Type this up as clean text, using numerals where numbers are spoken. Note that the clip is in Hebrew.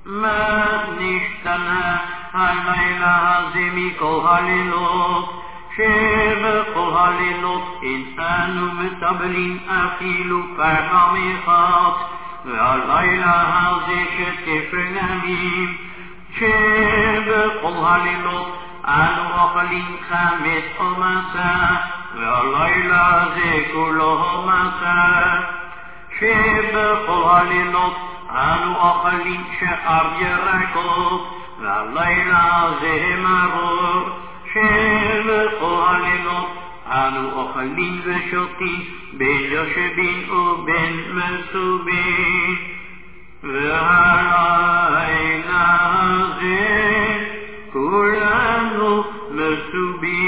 מה נשתנה הלילה הזה מכל הלילות, שבכל הלילות איננו מקבלים אפילו פעם אחת, והלילה הזה שתפרנמים, שבכל הלילות אנו אוכלים חמץ או מצה, והלילה הזה כולו מצה, שבכל הלילות אנו אוכלים שאר ירקות, והלילה הזה מרור, שבכל הלילות אנו אוכלים ושותים בין יושבים ובין מסובים, והלילה הזה כולנו מסובים.